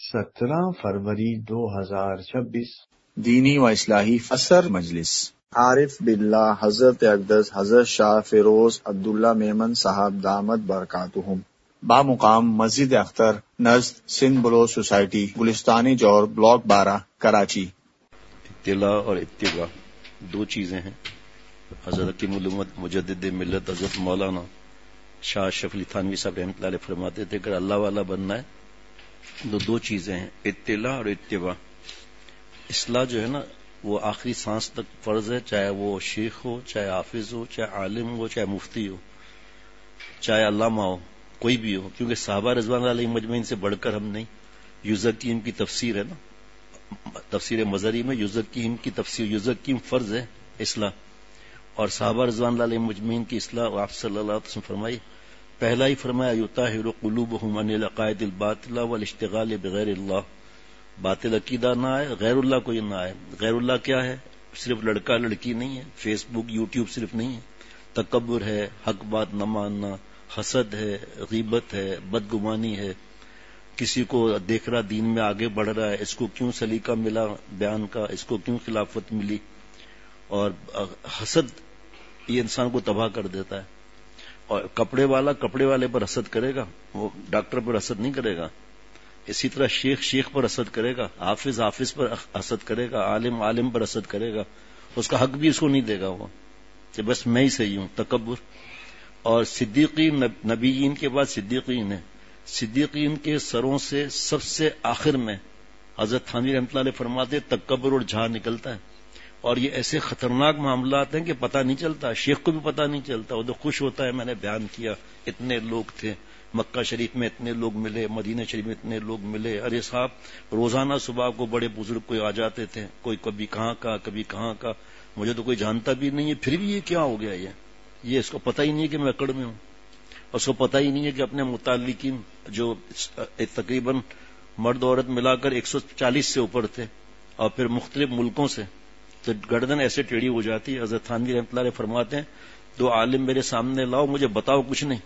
17 फरवरी 2026 دینی و اصلاحی اثر مجلس عارف باللہ حضرت اقدس حضرت شاہ فیروز عبداللہ میمن صاحب دامت برکاتہم، بامقام مسجد اختر نزد سندھ بلوچ سوسائٹی گلستانی جور بلاک 12 کراچی۔ اطلاع اور اتباع دو چیزیں ہیں۔ حضرت کی معلومات مجدد ملت حضرت مولانا شاہ اشرف علی تھانوی صاحب رحمۃ اللہ علیہ فرماتے تھے کہ اللہ والا بننا ہے تو دو چیزیں ہیں، اطلاع اور اتباع۔ اصلاح جو ہے نا وہ آخری سانس تک فرض ہے، چاہے وہ شیخ ہو، چاہے حافظ ہو، چاہے عالم ہو، چاہے مفتی ہو، چاہے علامہ ہو، کوئی بھی ہو، کیونکہ صحابہ رضوان اللہ علیہم مجمعین سے بڑھ کر ہم نہیں۔ یزکیم کی تفسیر ہے نا، تفسیر مظہری میں یزکیم کی تفسیر، یزکیم فرض ہے اصلاح، اور صحابہ رضوان اللہ علیہم مجمعین کی اصلاح آپ صلی اللہ علیہ وسلم فرمائی، پہلا ہی فرمایا یطہر قلوبہم عن العقائد الباطلہ والاشتغال بغیر اللہ، باطل عقیدہ نہ آئے، غیر اللہ کوئی نہ آئے۔ غیر اللہ کیا ہے؟ صرف لڑکا لڑکی نہیں ہے، فیس بک یوٹیوب صرف نہیں ہے، تکبر ہے، حق بات نہ ماننا، حسد ہے، غیبت ہے، بدگمانی ہے، کسی کو دیکھ رہا دین میں آگے بڑھ رہا ہے، اس کو کیوں سلیقہ ملا بیان کا، اس کو کیوں خلافت ملی، اور حسد یہ انسان کو تباہ کر دیتا ہے۔ اور کپڑے والا کپڑے والے پر حسد کرے گا، وہ ڈاکٹر پر حسد نہیں کرے گا۔ اسی طرح شیخ پر حسد کرے گا، حافظ پر حسد کرے گا، عالم پر حسد کرے گا، اس کا حق بھی اس کو نہیں دے گا، وہ کہ بس میں ہی صحیح ہوں، تکبر۔ اور صدیقین، نبیین کے بعد صدیقین ہیں، صدیقین کے سروں سے سب سے آخر میں حضرت تھانوی رحمۃ اللہ علیہ فرماتے تکبر اور جھاڑ نکلتا ہے، اور یہ ایسے خطرناک معاملات ہیں کہ پتہ نہیں چلتا، شیخ کو بھی پتہ نہیں چلتا، وہ تو خوش ہوتا ہے میں نے بیان کیا، اتنے لوگ تھے، مکہ شریف میں اتنے لوگ ملے، مدینہ شریف میں اتنے لوگ ملے، ارے صاحب روزانہ صبح کو بڑے بزرگ کوئی آ جاتے تھے، کوئی کبھی کہاں کا کبھی کہاں کا، مجھے تو کوئی جانتا بھی نہیں ہے، پھر بھی یہ کیا ہو گیا، یہ اس کو پتہ ہی نہیں ہے کہ میں اکڑ میں ہوں، اس کو پتہ ہی نہیں ہے کہ اپنے متعلقین جو تقریباً مرد عورت ملا کر 140 سے اوپر تھے، اور پھر مختلف ملکوں سے، تو گردن ایسے ٹیڑھی ہو جاتی ہے۔ حضرت تھانوی رحمۃ اللہ علیہ فرماتے ہیں دو عالم میرے سامنے لاؤ، مجھے بتاؤ کچھ نہیں،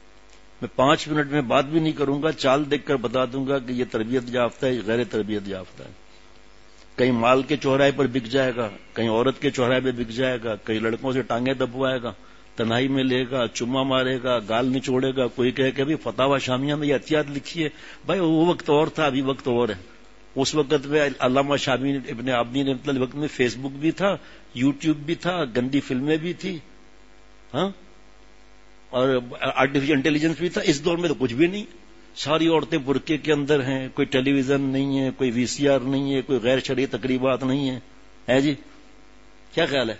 میں 5 منٹ میں بات بھی نہیں کروں گا، چال دیکھ کر بتا دوں گا کہ یہ تربیت یافتہ ہے، غیر تربیت یافتہ ہے۔ کہیں مال کے چوراہے پر بک جائے گا، کہیں عورت کے چوراہے پہ بک جائے گا، کہیں لڑکوں سے ٹانگیں دبوائے گا، تنہائی میں لے گا، چما مارے گا، گال نچوڑے گا، کوئی کہے کہ فتاوی شامیہ میں یہ احتیاط لکھی ہے، بھائی وہ وقت اور تھا، ابھی وقت اور ہے۔ اس وقت میں علامہ شامی ابن عابدین رحمۃ اللہ وقت میں فیس بک بھی تھا، یوٹیوب بھی تھا، گندی فلمیں بھی تھی، ہاں، اور آرٹیفیشل انٹیلیجنس بھی تھا۔ اس دور میں تو کچھ بھی نہیں، ساری عورتیں برقعے کے اندر ہیں، کوئی ٹیلی ویژن نہیں ہے، کوئی VCR نہیں ہے، کوئی غیر شرعی تقریبات نہیں ہے جی، کیا خیال ہے؟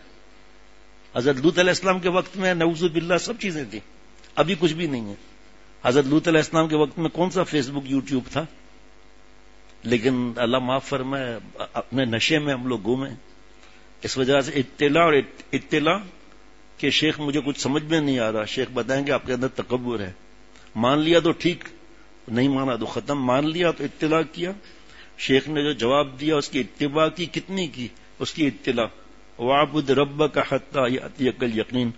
حضرت لوط علیہ السلام کے وقت میں نعوذ باللہ سب چیزیں تھیں، ابھی کچھ بھی نہیں ہے۔ حضرت لوط علیہ السلام کے وقت میں کون سا فیس بک یوٹیوب تھا؟ لیکن اللہ معاف فرمائے اپنے نشے میں ہم لوگ گھومے، اس وجہ سے اطلاع اور اطلاع کہ شیخ مجھے کچھ سمجھ میں نہیں آ رہا، شیخ بتائیں کہ آپ کے اندر تکبر ہے، مان لیا تو ٹھیک، نہیں مانا تو ختم، مان لیا تو اطلاع کیا، شیخ نے جو جواب دیا اس کی اتباع کی، کتنی کی اس کی اطلاع، وَاعْبُدْ رَبَّكَ حَتَّى يَأْتِيَكَ الْيَقِينُ،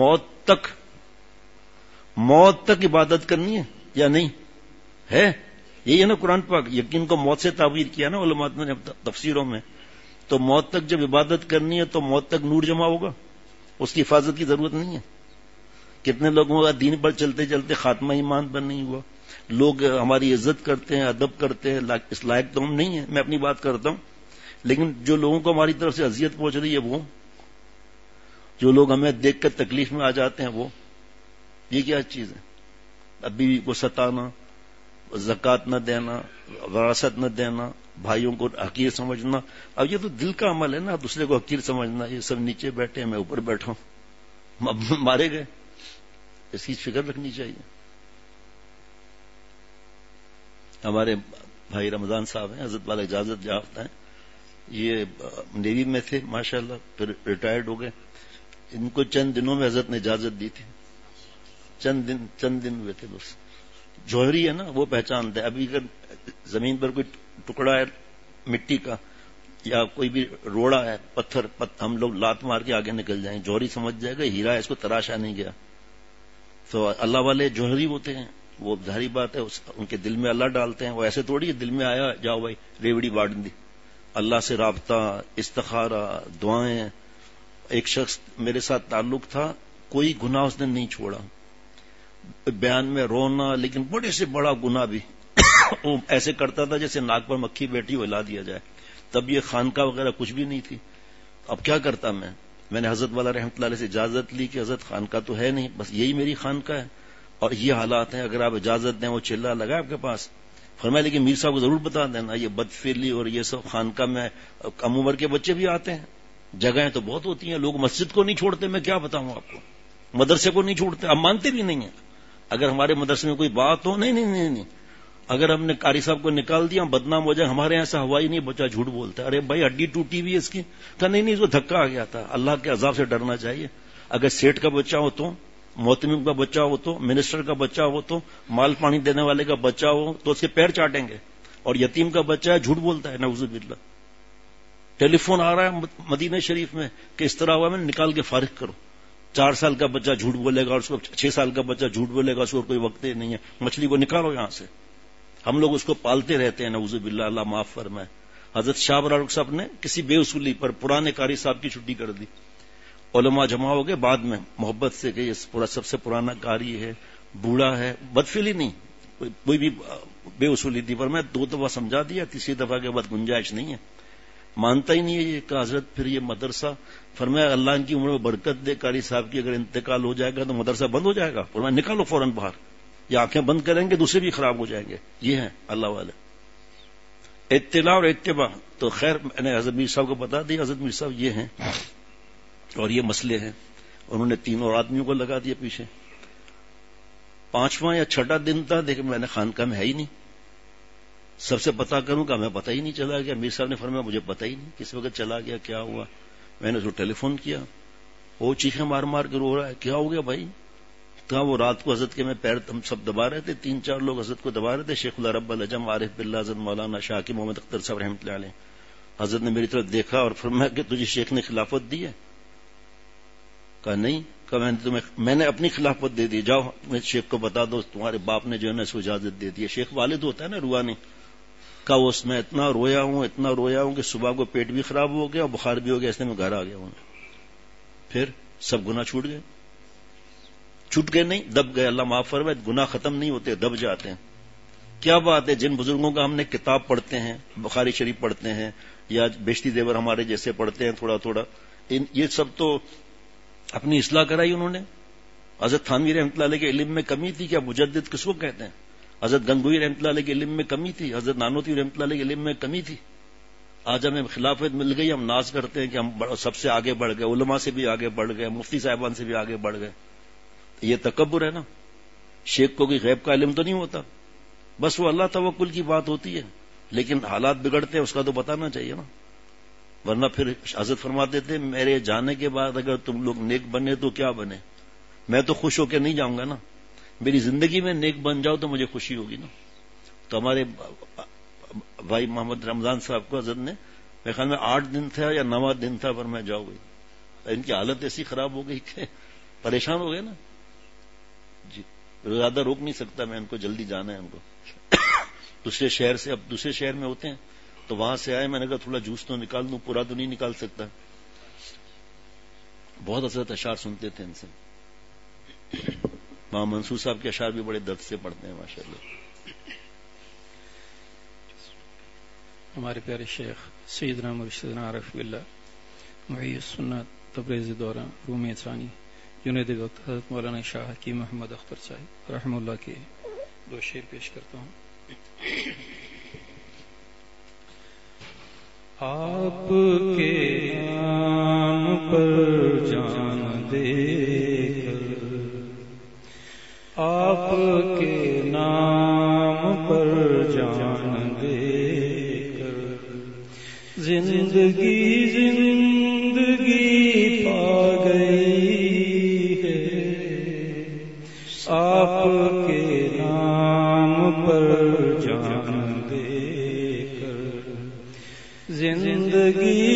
موت تک عبادت کرنی ہے یا نہیں ہے؟ یہی ہے نا قرآن پاک، یقین کو موت سے تعبیر کیا نا علماء نے تفسیروں میں، تو موت تک جب عبادت کرنی ہے تو موت تک نور جمع ہوگا، اس کی حفاظت کی ضرورت نہیں ہے۔ کتنے لوگوں کا دین پر چلتے چلتے خاتمہ ایمان پر نہیں ہوا، لوگ ہماری عزت کرتے ہیں، ادب کرتے ہیں، اس لائق تو ہم نہیں ہیں، میں اپنی بات کرتا ہوں، لیکن جو لوگوں کو ہماری طرف سے اذیت پہنچ رہی ہے، وہ جو لوگ ہمیں دیکھ کر تکلیف میں آ جاتے ہیں، وہ یہ کیا چیز ہے؟ ابھی کو ستانا، زکوٰۃ نہ دینا، وراثت نہ دینا، بھائیوں کو حقیر سمجھنا، اب یہ تو دل کا عمل ہے نا، دوسرے کو حقیر سمجھنا، یہ سب نیچے بیٹھے ہیں میں اوپر بیٹھا ہوں، مارے گئے، اس کی فکر رکھنی چاہیے۔ ہمارے بھائی رمضان صاحب ہیں، حضرت والا اجازت یافتہ ہیں، یہ نیوی میں تھے ماشاءاللہ، پھر ریٹائرڈ ہو گئے، ان کو چند دنوں میں حضرت نے اجازت دی تھی، چند دن ہوئے تھے بس۔ جوہری ہے نا وہ پہچانتے ہیں، ابھی اگر زمین پر کوئی ٹکڑا ہے مٹی کا یا کوئی بھی روڑا ہے پتھر ہم لوگ لات مار کے آگے نکل جائیں، جوہری سمجھ جائے گا ہیرا ہے، اس کو تراشا نہیں گیا۔ تو اللہ والے جوہری ہوتے ہیں، وہ ظاہری بات ہے ان کے دل میں اللہ ڈالتے ہیں. وہ ایسے تھوڑی دل میں آیا جاؤ بھائی ریوڑی باڑ دی. اللہ سے رابطہ, استخارہ, دعائیں. ایک شخص میرے ساتھ تعلق تھا, کوئی گناہ اس نے نہیں چھوڑا, بیان میں رونا, لیکن بڑے سے بڑا گناہ بھی وہ ایسے کرتا تھا جیسے ناک پر مکھی بیٹھی ہو ہلا دیا جائے. تب یہ خانقاہ وغیرہ کچھ بھی نہیں تھی. اب کیا کرتا میں نے حضرت والا رحمۃ اللہ علیہ سے اجازت لی کہ حضرت خانقاہ تو ہے نہیں, بس یہی میری خانقاہ ہے اور یہ حالات ہیں, اگر آپ اجازت دیں. وہ چلا لگا آپ کے پاس. فرمایا لیکن میر صاحب کو ضرور بتا دینا, یہ بدفعلی اور یہ سب خانقاہ میں کم عمر کے بچے بھی آتے ہیں, جگہیں تو بہت ہوتی ہیں, لوگ مسجد کو نہیں چھوڑتے. میں کیا بتاؤں آپ کو, مدرسے کو نہیں چھوڑتے, اب مانتے بھی نہیں ہیں. اگر ہمارے مدرسے میں کوئی بات ہو, نہیں, اگر ہم نے قاری صاحب کو نکال دیا بدنام ہو جائے. ہمارے یہاں ایسا ہوا ہی نہیں, بچہ جھوٹ بولتا ہے. ارے بھائی ہڈی ٹوٹی ہوئی اس کی. کہا نہیں اس کو دھکا آ گیا تھا. اللہ کے عذاب سے ڈرنا چاہیے. اگر سیٹ کا بچہ ہو تو, محتمم کا بچہ ہو تو, منسٹر کا بچہ ہو تو, مال پانی دینے والے کا بچہ ہو تو اس کے پیر چاٹیں گے. اور یتیم کا بچہ ہے جھوٹ بولتا ہے, نعوذ باللہ. ٹیلی فون آ رہا ہے مدینہ شریف میں کہ اس طرح ہوا, میں نکال کے فارغ کرو. 4 سال کا بچہ جھوٹ بولے گا اور اس کو 6 سال کا بچہ جھوٹ بولے گا, اس کو کوئی وقت ہی نہیں ہے. مچھلی کو نکالو یہاں سے. ہم لوگ اس کو پالتے رہتے ہیں, نعوذ باللہ, اللہ معاف فرمائے. حضرت شاہ برارک صاحب نے کسی بے اصولی پر پرانے قاری صاحب کی چھٹی کر دی. علماء جمع ہو گئے بعد میں محبت سے کہ یہ سب سے پرانا قاری ہے, بوڑھا ہے, بدفعلی نہیں, کوئی بھی بے اصولی تھی. پر میں 2 دفعہ سمجھا دیا, تیسری دفعہ کے بعد گنجائش نہیں ہے, مانتا ہی نہیں ہے. یہ کہ حضرت پھر یہ مدرسہ, فرمایا اللہ ان کی عمر میں برکت دے, قاری صاحب کی اگر انتقال ہو جائے گا تو مدرسہ بند ہو جائے گا. فرمایا نکالو فوراً باہر, یا آنکھیں بند کریں گے دوسرے بھی خراب ہو جائیں گے. یہ ہیں اللہ والے. اطلاع اور اتباع تو خیر میں نے حضرت میر صاحب کو بتا دی. حضرت میر صاحب یہ ہیں اور یہ مسئلے ہیں. انہوں نے 3 اور آدمیوں کو لگا دیا پیچھے. 5واں یا 6واں دن تھا, دیکھ میں نے خانقاہ میں ہے ہی نہیں. سب سے پتا کروں کہ ہمیں پتہ ہی نہیں چلا گیا. میر صاحب نے فرمایا مجھے پتہ ہی نہیں کس وقت چلا گیا, کیا ہوا. میں نے اس کو ٹیلی فون کیا, وہ چیخیں مار مار کے رو رہا ہے. کیا ہو گیا بھائی؟ کہا وہ رات کو حضرت کے میں پیر ہم سب دبا رہے تھے, 3-4 لوگ حضرت کو دبا رہے تھے. شیخ اللہ رب العجم عارف باللہ حضرت مولانا شاہ کی محمد اختر صاحب رحمۃ اللہ علیہ. حضرت نے میری طرف دیکھا اور فرمایا کہ تجھے شیخ نے خلافت دی ہے؟ کہا نہیں. کہا میں نے اپنی خلافت دے دی, جاؤ شیخ کو بتا دو تمہارے باپ نے جو ہے نا اس کو اجازت دے دی ہے. شیخ والد ہوتا ہے نا روحانی. کہا اس میں اتنا رویا ہوں کہ صبح کو پیٹ بھی خراب ہو گیا اور بخار بھی ہو گیا, اس لیے میں گھر آ گیا ہوں. پھر سب گناہ چھوٹ گئے نہیں, دب گئے. اللہ معاف فرمائے, گناہ ختم نہیں ہوتے, دب جاتے ہیں. کیا بات ہے, جن بزرگوں کا ہم نے کتاب پڑھتے ہیں, بخاری شریف پڑھتے ہیں یا بیشتی دیور ہمارے جیسے پڑھتے ہیں تھوڑا تھوڑا, یہ سب تو اپنی اصلاح کرائی انہوں نے. حضرت تھانوی رحمۃ اللہ علیہ کے علم میں کمی تھی کیا؟ مجدد کس کو کہتے ہیں؟ حضرت گنگوئی رحمۃ اللہ علیہ کے علم میں کمی تھی, حضرت نانوتوی رحمۃ اللہ علیہ کے علم میں کمی تھی. آج ہمیں خلافت مل گئی, ہم ناز کرتے ہیں کہ ہم سب سے آگے بڑھ گئے, علماء سے بھی آگے بڑھ گئے, مفتی صاحبان سے بھی آگے بڑھ گئے. یہ تکبر ہے نا. شیخ کو کوئی غیب کا علم تو نہیں ہوتا, بس وہ اللہ توکل کی بات ہوتی ہے, لیکن حالات بگڑتے ہیں اس کا تو بتانا چاہیے نا. ورنہ پھر حضرت فرماتے تھے میرے جانے کے بعد اگر تم لوگ نیک بنے تو کیا بنے, میں تو خوش ہو کے نہیں جاؤں گا نا. میری زندگی میں نیک بن جاؤ تو مجھے خوشی ہوگی نا. تو ہمارے بھائی محمد رمضان صاحب کو حضرت نے میرے خیال میں 8 دن تھا یا 9واں دن تھا, پر میں جاؤ گئی. ان کی حالت ایسی خراب ہو گئی کہ پریشان ہو گئے نا. جی زیادہ روک نہیں سکتا میں ان کو, جلدی جانا ہے ان کو دوسرے شہر سے. اب دوسرے شہر میں ہوتے ہیں تو وہاں سے آئے, میں نے کہا تھوڑا جوس تو نکال دوں, پورا تو نہیں نکال سکتا. بہت حضرت اشعار سنتے تھے ان سے. ماں منصور صاحب کے اشعار بھی بڑے درد سے پڑھتے ہیں ماشاءاللہ. ہمارے پیارے شیخ سیدنا مرشدنا عارف باللہ محی السنت تبریز دورہ روم ثانی جنید وقت حضرت مولانا شاہ کی محمد اختر صاحب رحم اللہ کے 2 شعر پیش کرتا ہوں. آپ کے نام پر جان دے کر, آپ کے نام پر جان دے کر, زندگی پا گئی ہے. آپ کے نام پر جان دے کر, زندگی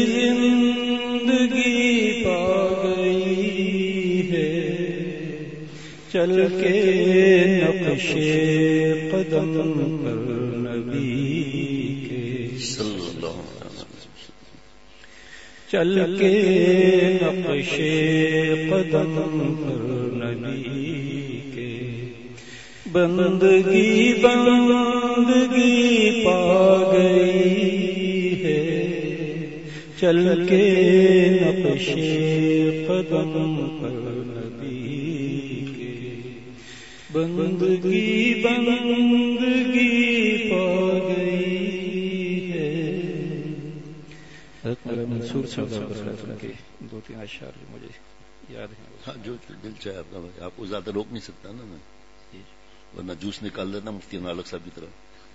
پا گئی ہے. چل کے نقش قدم پر نبی کے صلی اللہ علیہ وسلم، چل کے نقش قدم پر نبی کے بندگی پا گئی ہے، چل کے نقش قدم پر نبی کے بندگی پا گئی ہے۔ حضرت منصور صاحب کے 2-3 اشعار جو مجھے یاد ہیں، ہاں جو دل چاہے اپنا، آپ کو زیادہ روک نہیں سکتا نا میں، ورنہ جوس نکال دیتا مفتی نالک صاحب کی طرح۔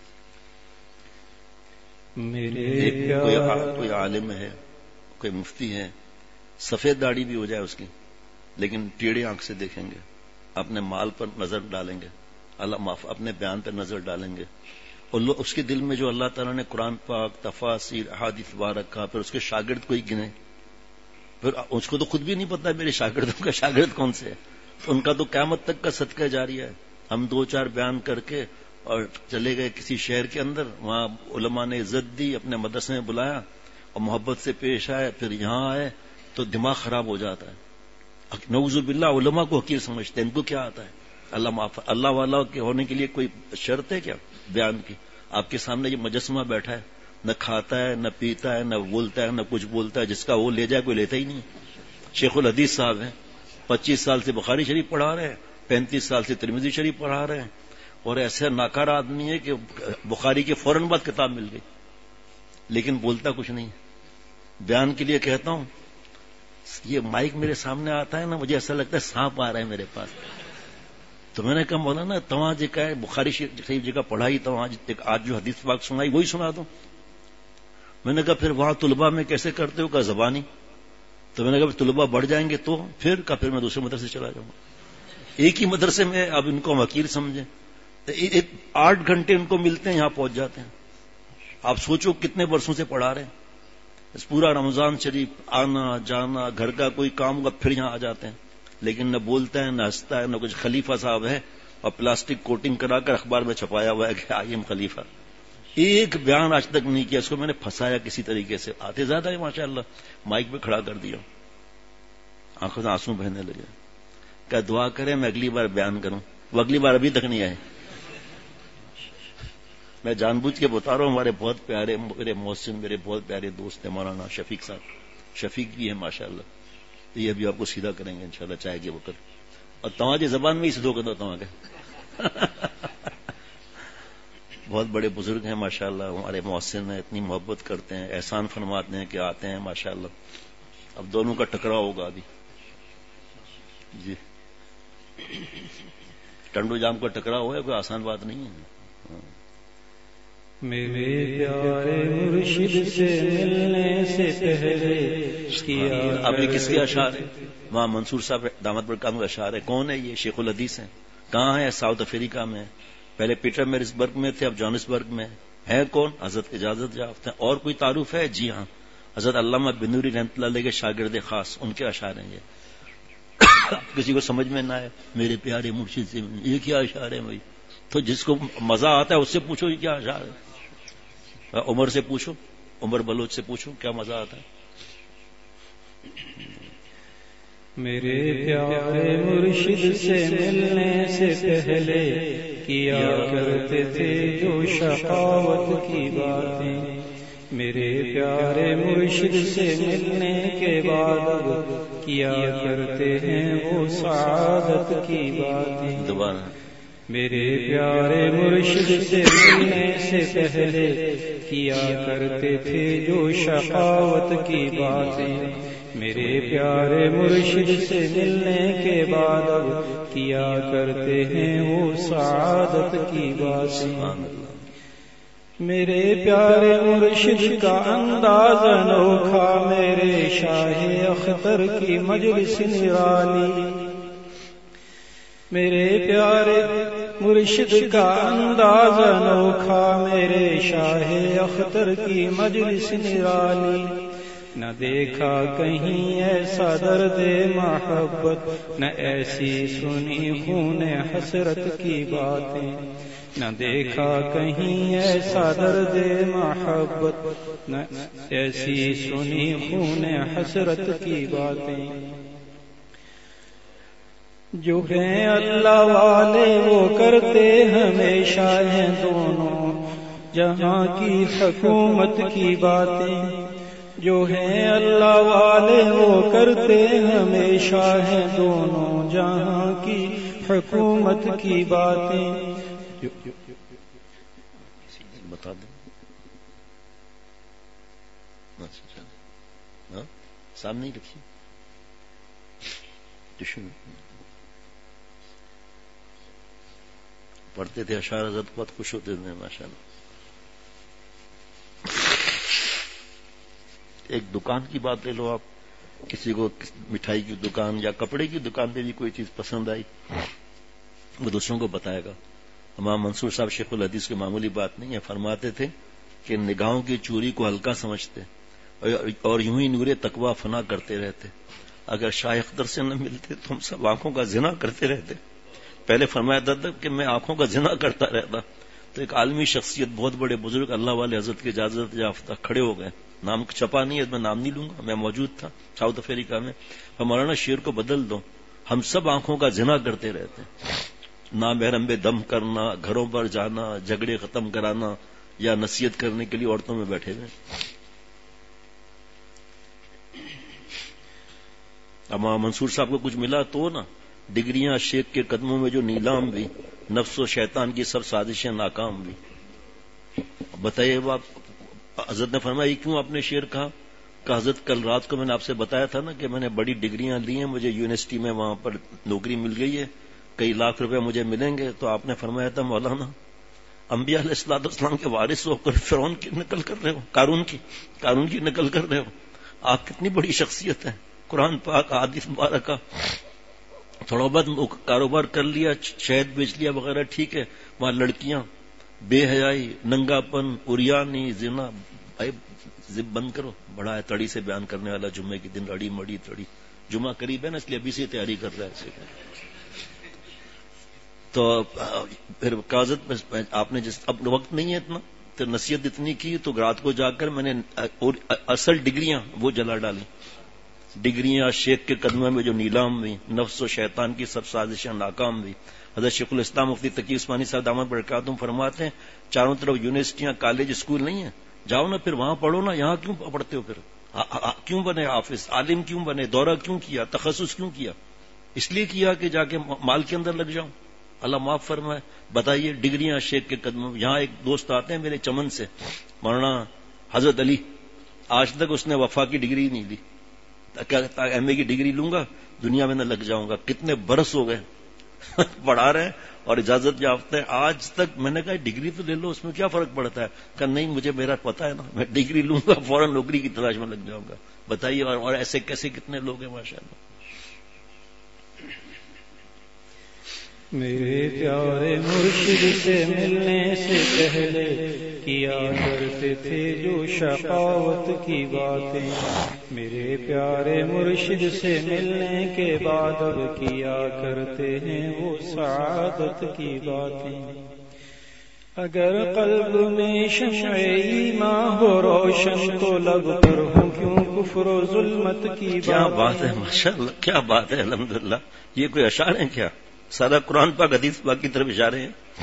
کوئی عالم ہے، کوئی مفتی ہے، سفید داڑھی بھی ہو جائے اس کی، لیکن ٹیڑھی آنکھ سے دیکھیں گے، اپنے مال پر نظر ڈالیں گے، اللہ معاف اپنے بیان پر نظر ڈالیں گے، اور اس کے دل میں جو اللہ تعالیٰ نے قرآن پاک، تفاسیر، احادیث مبارک کا، پھر اس کے شاگرد کوئی گنے، پھر اس کو تو خود بھی نہیں پتا میرے شاگردوں کا شاگرد کون سے ہے، ان کا تو قیامت تک کا صدقہ جاری ہے۔ ہم 2-4 بیان کر کے اور چلے گئے کسی شہر کے اندر، وہاں علماء نے عزت دی، اپنے مدرسے میں بلایا اور محبت سے پیش آئے، پھر یہاں آئے تو دماغ خراب ہو جاتا ہے۔ نعوذ باللہ علماء کو حقیر سمجھتے ہیں، ان کو کیا آتا ہے؟ اللہ والا کے ہونے کے لیے کوئی شرط ہے کیا بیان کی؟ آپ کے سامنے یہ مجسمہ بیٹھا ہے، نہ کھاتا ہے، نہ پیتا ہے، نہ بولتا ہے، نہ کچھ بولتا ہے، جس کا وہ لے جائے کوئی لیتا ہی نہیں۔ شیخ الحدیث صاحب ہیں، 25 سال سے بخاری شریف پڑھا رہے ہیں، 35 سال سے ترمذی شریف پڑھا رہے ہیں، اور ایسا ناکارہ آدمی ہے کہ بخاری کے فوراً بعد کتاب مل گئی، لیکن بولتا کچھ نہیں۔ بیان کے لیے کہتا ہوں، یہ مائک میرے سامنے آتا ہے نا، مجھے ایسا لگتا ہے سانپ آ رہا ہے میرے پاس۔ تو میں نے کہا مولانا تمہاں جی کا بخاری شریف جی کا پڑھائی، تمہاں آج جو حدیث پاک سنائی وہی سنا دوں۔ میں نے کہا پھر وہاں طلباء میں کیسے کرتے ہو؟ کہا زبانی۔ تو میں نے کہا طلباء بڑھ جائیں گے تو پھر میں دوسرے مدرسے چلا جاؤں گا۔ ایک ہی مدرسے میں اب ان کو وکیل سمجھیں، 8 گھنٹے ان کو ملتے ہیں، یہاں پہنچ جاتے ہیں۔ آپ سوچو کتنے برسوں سے پڑھا رہے ہیں، اس پورا رمضان شریف آنا جانا، گھر کا کوئی کام ہوگا پھر یہاں آ جاتے ہیں، لیکن نہ بولتا ہے، نہ ہنستا ہے، نہ کچھ۔ خلیفہ صاحب ہے اور پلاسٹک کوٹنگ کرا کر اخبار میں چھپایا ہوا ہے کہ آئی ایم خلیفہ۔ ایک بیان آج تک نہیں کیا، اس کو میں نے پھنسایا کسی طریقے سے، آتے زیادہ ہے ماشاءاللہ، مائک پہ کھڑا کر دیا، آنکھوں سے آنسو بہنے لگے۔ کیا دعا کریں میں اگلی بار بیان کروں؟ وہ اگلی بار ابھی تک نہیں آئے۔ میں جان بوجھ کے بتا رہا ہوں، ہمارے بہت پیارے میرے محسن، میرے بہت پیارے دوست ہیں مولانا شفیق صاحب، شفیق بھی ہے ماشاءاللہ، یہ بھی آپ کو سیدھا کریں گے انشاءاللہ، چاہے کہ وہ کر، اور تمہاری زبان میں ہی سیدھو کر دو تمہاں کے۔ بہت بڑے بزرگ ہیں ماشاءاللہ، ہمارے محسن ہیں، اتنی محبت کرتے ہیں، احسان فرماتے ہیں کہ آتے ہیں ماشاءاللہ۔ اب دونوں کا ٹکراؤ ہوگا ابھی جی، ٹنڈو جام کا ٹکراؤ ہوا ہے، کوئی آسان بات نہیں ہے۔ میرے پیارے مرشد سے ملنے سے پہلے کیا۔ اب یہ کس کے اشعار ہے؟ وہاں منصور صاحب دامت برکات کے اشعار ہے۔ کون ہے یہ؟ شیخ الحدیث ہیں۔ کہاں ہے؟ ساؤتھ افریقہ میں، پہلے پیٹر میرسبرگ میں تھے، اب جوہانسبرگ میں ہے۔ کون؟ حضرت اجازت یافتہ ہیں۔ اور کوئی تعارف ہے؟ جی ہاں، حضرت علامہ بنوری رحمۃ اللہ علیہ کے شاگرد خاص، ان کے اشعار ہیں یہ۔ کسی کو سمجھ میں نہ آئے میرے پیارے مرشد سے یہ کیا اشعار ہے بھائی، تو جس کو مزہ آتا ہے اس سے پوچھو یہ کیا اشعار ہے۔ عمر سے پوچھو، عمر بلوچ سے پوچھو کیا مزہ آتا ہے۔ میرے پیارے مرشد سے ملنے سے پہلے کیا کرتے تھے جو شقاوت کی باتیں، میرے پیارے مرشد سے ملنے کے بعد کیا کرتے ہیں وہ سعادت کی باتیں۔ دوبارہ میرے پیارے مرشد سے ملنے سے پہلے کیا کرتے تھے جو شقاوت کی باتیں، میرے پیارے مرشد سے ملنے کے بعد کیا کرتے ہیں وہ سعادت کی باتیں۔ میرے پیارے مرشد کا انداز انوکھا، میرے شاہ اختر کی مجلس نرالی، میرے پیارے مرشد کا انداز انوکھا، میرے شاہ اختر کی مجلس نرالی، نہ دیکھا کہیں ایسا درد محبت، نہ ایسی سنی خون حسرت کی باتیں، نہ دیکھا کہیں ایسا درد محبت، نہ ایسی سنی خون حسرت کی باتیں۔ جو ہیں اللہ والے وہ کرتے ہمیشہ ہیں دونوں جہاں کی حکومت کی باتیں، جو ہیں اللہ والے وہ کرتے ہمیشہ ہیں دونوں جہاں کی حکومت کی باتیں۔ بتا دیں سامنے ہی رکھیے، پڑھتے تھے اشعار حضرت بہت خوش ہوتے تھے ماشاء اللہ۔ ایک دکان کی بات لے لو آپ، کسی کو مٹھائی کی دکان یا کپڑے کی دکان پہ بھی کوئی چیز پسند آئی وہ دوسروں کو بتائے گا۔ امام منصور صاحب شیخ الحدیث کی معمولی بات نہیں ہے، فرماتے تھے کہ نگاہوں کی چوری کو ہلکا سمجھتے اور یوں ہی نور تقویٰ فنا کرتے رہتے، اگر شاہ اختر سے نہ ملتے تو ہم سب آنکھوں کا زنا کرتے رہتے۔ پہلے فرمایا تھا کہ میں آنکھوں کا زنا کرتا رہتا، تو ایک عالمی شخصیت بہت بڑے بزرگ اللہ والے حضرت کی اجازت یافتہ کھڑے ہو گئے، نام چھپا نہیں ہے، میں نام نہیں لوں گا، میں موجود تھا ساؤتھ افریقہ میں، اور مولانا شعر کو بدل دو، ہم سب آنکھوں کا زنا کرتے رہتے، نامحرم بے دم کرنا، گھروں پر جانا، جھگڑے ختم کرانا یا نصیحت کرنے کے لیے عورتوں میں بیٹھے ہوئے۔ امام منصور صاحب کو کچھ ملا تو نا، ڈگریاں شیخ کے قدموں میں جو نیلام بھی، نفس و شیطان کی سب سازشیں ناکام بھی۔ بتائیے حضرت نے فرمایا کیوں آپ نے شعر کہا؟ کہ حضرت کل رات کو میں نے آپ سے بتایا تھا نا کہ میں نے بڑی ڈگریاں لی ہیں، مجھے یونیورسٹی میں وہاں پر نوکری مل گئی ہے، کئی لاکھ روپے مجھے ملیں گے، تو آپ نے فرمایا تھا مولانا انبیاء علیہ الصلوۃ والسلام کے وارث ہو کر فرعون کی نقل کر رہے ہو، قارون کی نقل کر رہے ہو، آپ کتنی بڑی شخصیت ہیں، قرآن پاک حدیث مبارکہ، تھوڑا بہت کاروبار کر لیا، شہد بیچ لیا وغیرہ ٹھیک ہے، وہاں لڑکیاں، بے حیائی، ننگا پن، اریانی، زنا، زب بند کرو، بڑا ہے تڑی سے بیان کرنے والا، جمعے کے دن اڑی مڑی تڑی، جمعہ قریب ہے نا اس لیے ابھی سے تیاری کر رہا ہے۔ تو پھر قاضت میں آپ نے اب وقت نہیں ہے اتنا، تو نصیحت اتنی کی تو رات کو جا کر میں نے اصل ڈگریاں وہ جلا ڈالی، ڈگریاں شیخ کے قدموں میں جو نیلام ہوئی، نفس و شیطان کی سب سازشیں ناکام ہوئی۔ حضرت شیخ الاسلام مفتی تقی عثمانی صاحب دامت برکاتہم فرماتے ہیں چاروں طرف یونیورسٹیاں، کالج، اسکول نہیں ہیں، جاؤ نا پھر وہاں پڑھو نا، یہاں کیوں پڑھتے ہو؟ پھر کیوں بنے حافظ، عالم کیوں بنے، دورہ کیوں کیا، تخصص کیوں کیا؟ اس لیے کیا کہ جا کے مال کے اندر لگ جاؤں، اللہ معاف فرمائے۔ بتائیے ڈگریاں شیخ کے قدموں، یہاں ایک دوست آتے ہیں میرے چمن سے، مولانا حضرت علی، آج تک اس نے وفا کی ڈگری نہیں لی، کیا ایم اے کی ڈگری لوں گا دنیا میں نہ لگ جاؤں گا، کتنے برس ہو گئے پڑھا رہے ہیں اور اجازت یافتہ ہے، آج تک میں نے کہا ڈگری تو لے لو، اس میں کیا فرق پڑتا ہے؟ کہ نہیں مجھے میرا پتا ہے نا، میں ڈگری لوں گا فوراً نوکری کی تلاش میں لگ جاؤں گا۔ بتائیے اور ایسے کیسے کتنے لوگ ہیں ماشاءاللہ۔ میرے پیارے مرشد سے ملنے سے پہلے کیا کرتے تھے جو شقاوت کی باتیں، میرے پیارے مرشد سے ملنے کے بعد اب کیا کرتے ہیں وہ سعادت کی باتیں۔ اگر قلب میں شمع ایمان ہو روشن تو لب پر ہوں کیوں کفر و ظلمت کی باتیں۔ کیا بات ہے ماشاءاللہ، کیا بات ہے، الحمدللہ۔ یہ کوئی اشعار ہیں کیا؟ سارا قرآن پاک حدیث پاک کی طرف اشارے ہیں۔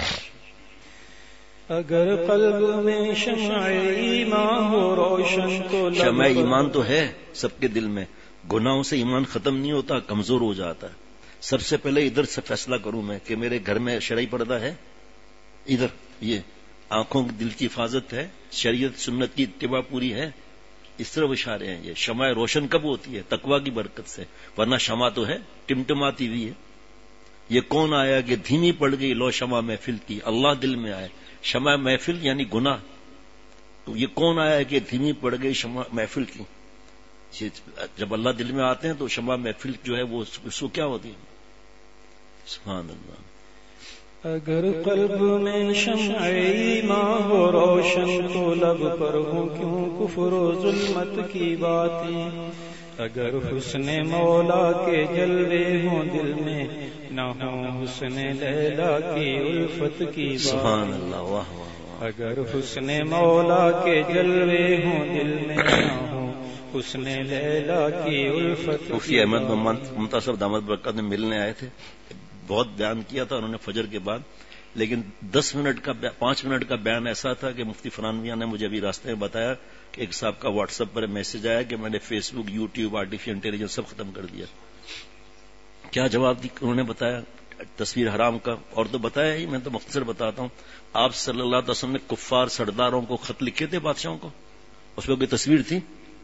اگر قلب میں شمع ایمان ہو روشن تو شمع ایمان تو ہے سب کے دل میں، گناہوں سے ایمان ختم نہیں ہوتا، کمزور ہو جاتا ہے۔ سب سے پہلے ادھر سے فیصلہ کروں میں کہ میرے گھر میں شرعی پردہ ہے، ادھر یہ آنکھوں دل کی حفاظت ہے، شریعت سنت کی اتباع پوری ہے، اس طرح اشارے ہیں۔ یہ شمع روشن کب ہوتی ہے؟ تقویٰ کی برکت سے، ورنہ شمع تو ہے ٹمٹماتی ہوئی ہے۔ یہ کون آیا کہ دھیمی پڑ گئی لو شمع محفل کی، اللہ دل میں آئے۔ شمع محفل یعنی گناہ، یہ کون آیا کہ دھیمی پڑ گئی شمع محفل کی؟ جب اللہ دل میں آتے ہیں تو شمع محفل جو ہے وہ اس کو کیا ہوتی ہے؟ سبحان اللہ۔ اگر قلب میں شمع ایمان ہو روشن تو لب پر ہوں کیوں کفر و ظلمت کی باتیں. اگر حسن مولا کے جلوے ہوں دل میں نہ ہوں حسن لیلا کی الفت کی باتیں. سبحان اللہ. واہ واہ. اگر حسن مولا کے جلوے ہوں دل میں نہ ہوں حسن لیلا کی الفت. مفتی احمد ممتاز صاحب دامت برکات میں ملنے آئے تھے، بہت بیان کیا تھا انہوں نے فجر کے بعد، لیکن 5 منٹ کا بیان ایسا تھا کہ مفتی فرانویہ نے مجھے ابھی راستے میں بتایا کہ ایک صاحب کا واٹس ایپ پر میسج آیا کہ میں نے Facebook, YouTube, artificial intelligence سب ختم کر دیا. کیا جواب دی انہوں نے بتایا تصویر حرام کا، اور تو بتایا ہی، میں تو مختصر بتاتا ہوں. آپ صلی اللہ علیہ وسلم نے کفار سرداروں کو خط لکھے تھے بادشاہوں کو، اس میں کوئی تصویر تھی؟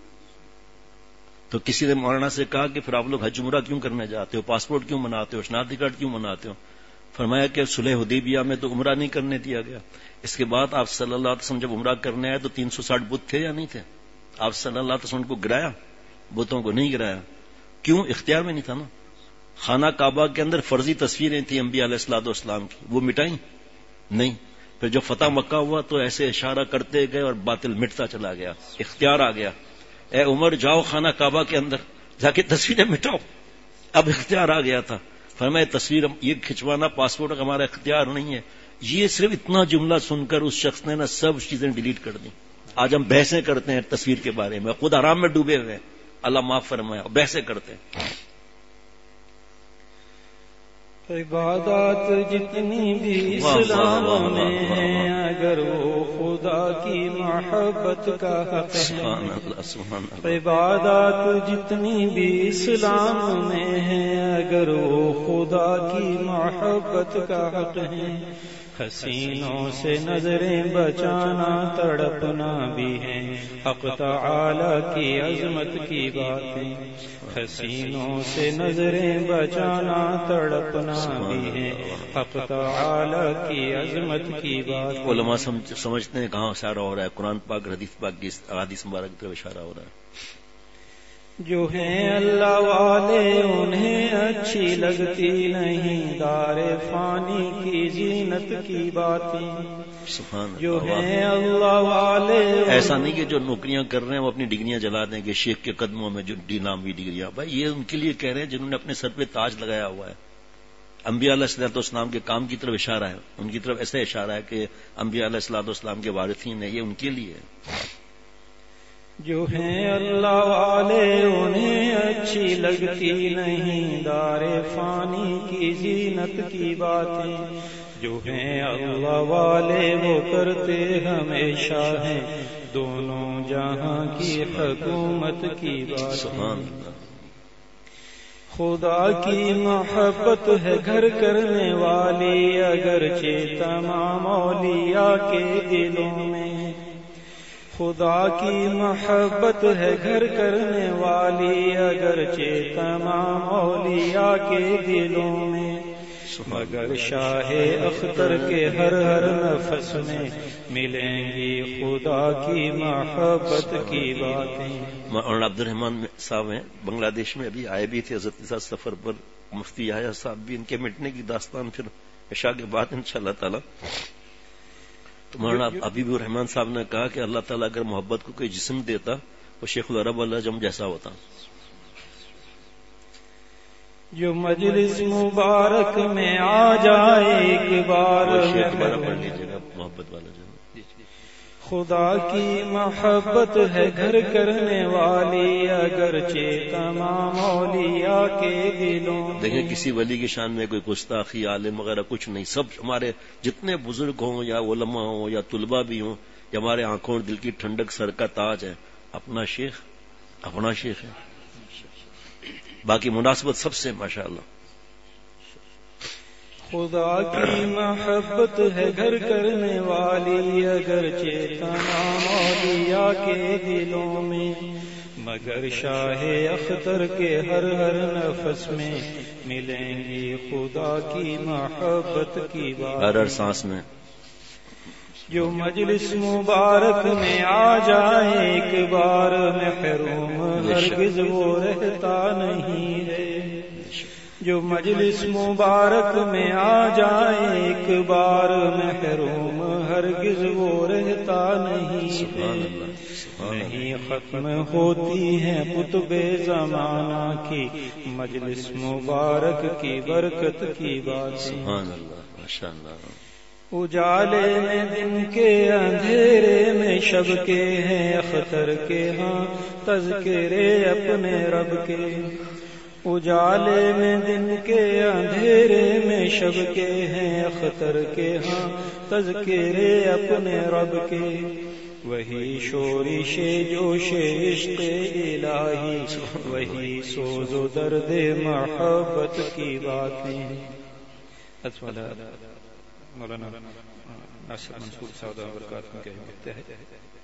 تو کسی نے مولانا سے کہا کہ پھر آپ لوگ حج عمرہ کیوں کرنے جاتے ہو، پاسپورٹ کیوں بناتے ہو، شناختی کارڈ کیوں بناتے ہو؟ فرمایا کہ صلح حدیبیہ میں تو عمرہ نہیں کرنے دیا گیا. اس کے بعد آپ صلی اللہ علیہ وسلم جب عمرہ کرنے آئے تو 360 بت تھے یا نہیں تھے؟ آپ صلی اللہ علیہ وسلم کو گرایا؟ بتوں کو نہیں گرایا. کیوں؟ اختیار میں نہیں تھا نا. خانہ کعبہ کے اندر فرضی تصویریں تھیں انبیاء علیہ الصلوۃ والسلام کی، وہ مٹائیں نہیں. پھر جب فتح مکہ ہوا تو ایسے اشارہ کرتے گئے اور باطل مٹتا چلا گیا، اختیار آ گیا. اے عمر جاؤ خانہ کعبہ کے اندر جا کے تصویریں مٹاؤ. اب اختیار آ گیا تھا. فرمایا تصویر یہ کھنچوانا پاسپورٹ ہمارا اختیار نہیں ہے. یہ صرف اتنا جملہ سن کر اس شخص نے نا سب چیزیں ڈیلیٹ کر دیں. آج ہم بحثیں کرتے ہیں تصویر کے بارے میں، خود حرام میں ڈوبے ہوئے ہیں، اللہ معاف فرمایا، بحثیں کرتے ہیں. عبادات جتنی بھی اسلام میں ہیں اگر وہ خدا کی محبت کا حق ہے. عبادات جتنی بھی اسلام میں ہیں اگر وہ خدا کی محبت کا حق ہے. حسینوں سے نظریں بچانا تڑپنا بھی ہے حق تعالی کی عظمت کی باتیں. حسینوں سے نظریں بچانا تڑپنا بھی ہے حق تعالی کی عظمت کی بات. علماء سمجھتے ہیں کہاں اشارہ ہو رہا ہے؟ قرآن پاک حدیث پاک کی احادیث مبارک کی طرف اشارہ ہو رہا ہے. جو ہیں اللہ والے انہیں اچھی لگتی نہیں دار فانی کی زینت کی باتیں. جو ہیں اللہ والے ایسا نہیں کہ جو نوکریاں کر رہے ہیں وہ اپنی ڈگریاں جلا دیں کہ شیخ کے قدموں میں جو نامی ڈگریاں، بھائی یہ ان کے لیے کہہ رہے ہیں جنہوں نے اپنے سر پہ تاج لگایا ہوا ہے. انبیاء علیہ الصلوۃ والسلام کے کام کی طرف اشارہ ہے، ان کی طرف ایسا اشارہ ہے کہ انبیاء علیہ الصلوۃ والسلام کے وارثین ہیں، یہ ان کے لیے ہے. جو ہیں اللہ والے انہیں اچھی لگتی نہیں دار فانی کی زینت کی باتیں. جو ہیں اللہ والے وہ کرتے ہمیشہ ہیں دونوں جہاں کی حکومت کی باتیں. خدا کی محبت ہے گھر کرنے والی اگرچہ تمام اولیاء کے دلوں میں. خدا کی محبت ہے گھر کرنے والی اگرچہ تمام اولیاء کے دلوں میں. مگر شاہ اختر کے ہر ہر نفس میں ملیں گی خدا کی محبت کی باتیں. مولانا عبد الرحمان صاحب ہیں بنگلہ دیش میں، ابھی آئے بھی تھے حضرت کے ساتھ سفر پر. مفتی یحییٰ صاحب بھی، ان کے مٹنے کی داستان پھر عشاء کے بعد انشاءاللہ تعالی. تو مولانا حبیب الرحمان صاحب نے کہا کہ اللہ تعالیٰ اگر محبت کو کوئی جسم دیتا وہ شیخ العرب العجم جیسا ہوتا. جو مجلس مبارک میں آ جائے ایک بار پڑھ لیجیے گا محبت والا جو خدا کی محبت ہے گھر کرنے والی اگرچہ تمام اولیاء کے دلوں. دیکھیں کسی ولی کی شان میں کوئی گستاخی عالم وغیرہ کچھ نہیں. سب ہمارے جتنے بزرگ ہوں یا علماء ہوں یا طلباء بھی ہوں یا ہمارے آنکھوں اور دل کی ٹھنڈک سر کا تاج ہے. اپنا شیخ ہے، باقی مناسبت سب سے ماشاءاللہ. خدا کی محبت ہے گھر کرنے والی اگرچہ تمام اولیاء کے دلوں میں. مگر شاہ اختر کے ہر ہر نفس میں ملیں گی خدا کی محبت کی بات. ہر سانس میں جو مجلس مبارک میں آ جائے ایک بار محروم ہرگز وہ رہتا نہیں ہے. جو مجلس مبارک میں آ جائے ایک بار محروم ہرگز وہ رہتا نہیں ہے، نہیں ختم ہوتی ہے قطب زمانہ کی مجلس مبارک کی برکت کی باتیں۔ سبحان اللہ، ماشاء اللہ۔ اجالے میں دن کے اندھیرے میں شب کے ہیں اختر کے ہاں تذکرے اپنے رب کے، اجالے میں دن کے اندھیرے میں شب کے ہیں اختر کے ہاں تذکرے اپنے رب کے، وہی شورش جوش عشق الہی، وہی سوز و درد محبت کی باتیں۔ مولانا ناصر منصور صاحب برکات میں کہتے ہیں،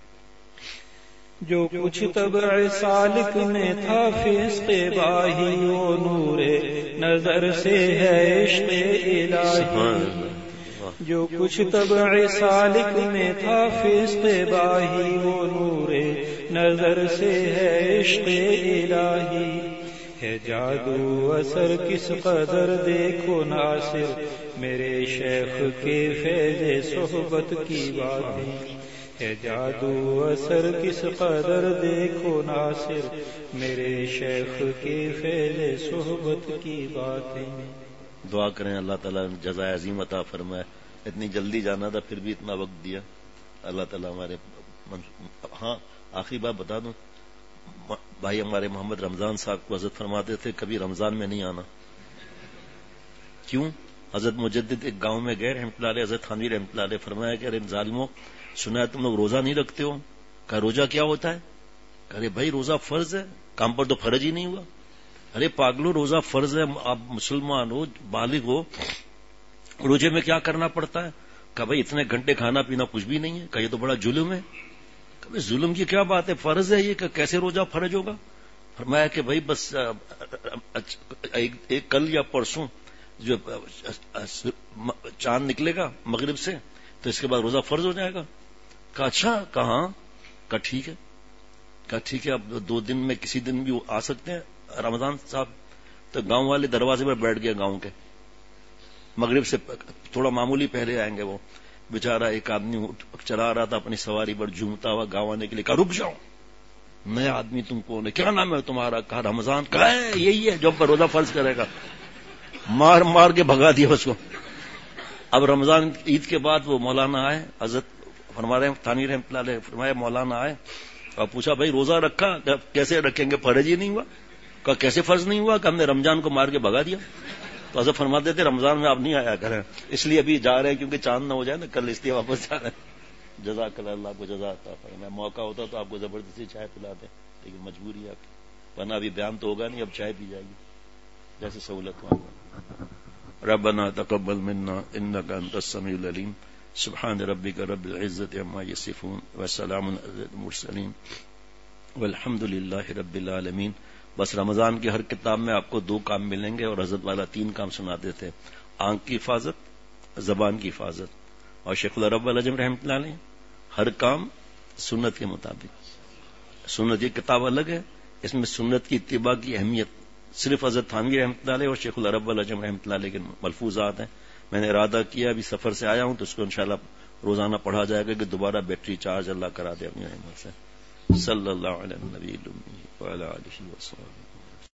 جو کچھ طبع سالک میں تھا فسق باہی وہ نور نظر سے ہے عشق الہی، جو کچھ طبع سالک میں تھا فسق باہی وہ نور نظر سے ہے عشق الہی، ہے جادو اثر کس قدر دیکھو ناصر میرے شیخ کے فیض صحبت کی باتیں، ہے جادو اثر کس قدر دیکھو ناصر میرے شیخ کے فیض صحبت کی باتیں۔ دعا کریں اللہ تعالیٰ جزائے عظیم عطا فرمائے۔ اتنی جلدی جانا تھا پھر بھی اتنا وقت دیا، اللہ تعالیٰ ہمارے۔ ہاں آخری بات بتا دوں، بھائی ہمارے محمد رمضان صاحب کو حضرت فرماتے تھے کبھی رمضان میں نہیں آنا۔ کیوں؟ حضرت مجدد ایک گاؤں میں گئے رحمۃ اللہ علیہ، حضرت تھانوی رحمۃ اللہ علیہ فرمایا کہ ارے ظالموں، سنا ہے تم لوگ روزہ نہیں رکھتے ہو؟ کہا روزہ کیا ہوتا ہے؟ ارے بھائی روزہ فرض ہے، کام پر تو فرض ہی نہیں ہوا۔ ارے پاگلو روزہ فرض ہے، آپ مسلمان ہو، بالغ ہو، روزے میں کیا کرنا پڑتا ہے؟ کہا بھائی اتنے گھنٹے کھانا پینا کچھ بھی نہیں ہے۔ کہا یہ تو بڑا ظلم ہے۔ کہ ظلم کی کیا بات ہے، فرض ہے یہ، کہ کیسے روزہ فرض ہوگا؟ فرمایا کہ بھائی بس ایک کل یا پرسوں جو چاند نکلے گا مغرب سے تو اس کے بعد روزہ فرض ہو جائے گا۔ کہا اچھا، کہاں؟ کہا ٹھیک ہے، کہا ٹھیک ہے، اب 2 دن میں کسی دن بھی آ سکتے ہیں رمضان صاحب۔ تو گاؤں والے دروازے پر بیٹھ گئے گاؤں کے، مغرب سے تھوڑا معمولی پہلے آئیں گے وہ۔ بیچارہ ایک آدمی چلا رہا تھا اپنی سواری پر جھومتا ہوا گاؤں آنے کے لیے، کہا رک جاؤ، نیا آدمی تم کون ہے، کیا نام ہے تمہارا؟ کہا رمضان۔ کہا ہے یہی ہے جو روزہ فرض کرے گا۔ مار مار کے بھگا دیا اس کو۔ اب رمضان عید کے بعد وہ مولانا آئے، حضرت فرما رہے ہیں تھانوی رحمۃ اللہ علیہ فرمایا مولانا آئے اور پوچھا بھائی روزہ رکھا؟ کیسے رکھیں گے، فرض ہی نہیں ہوا۔ کہا کیسے فرض نہیں ہوا؟ کہ ہم نے رمضان کو مار کے بھگا دیا۔ تو حضرت فرماتے تھے رمضان میں آپ نہیں آیا کریں، اس لیے ابھی جا رہے ہیں کیونکہ چاند نہ ہو جائے نا کل، اس لیے واپس جا رہے ہیں۔ جزاک اللہ، اللہ کو جزا عطا فرمائے۔ موقع ہوتا تو آپ کو زبردستی چائے پلا دیں، لیکن مجبوری ہے آپ کی، ورنہ ابھی بیان تو ہوگا نہیں، اب چائے پی جائے گی جیسے سہولت ہو۔ ربنا تقبل منا انك انت السميع العليم، سبحان ربك رب العزة عما يصفون وسلام على المرسلين والحمد لله رب العالمين۔ بس رمضان کی ہر کتاب میں آپ کو 2 کام ملیں گے اور حضرت والا 3 کام سناتے تھے، آنکھ کی حفاظت، زبان کی حفاظت، اور شیخ العرب العجم رحمۃ اللہ علیہ ہر کام سنت کے مطابق۔ سنت کی کتاب الگ ہے، اس میں سنت کی اتباع کی اہمیت صرف حضرت تھانوی رحمۃ اللہ علیہ اور شیخ العرب العجم رحمۃ اللہ علیہ کے ملفوظات ہیں۔ میں نے ارادہ کیا ابھی سفر سے آیا ہوں تو اس کو انشاءاللہ روزانہ پڑھا جائے گا کہ دوبارہ بیٹری چارج اللہ کرا دے اپنی رحمت سے۔ صلی اللہ علیہ وسلم وعلی آلہ وصحبہ۔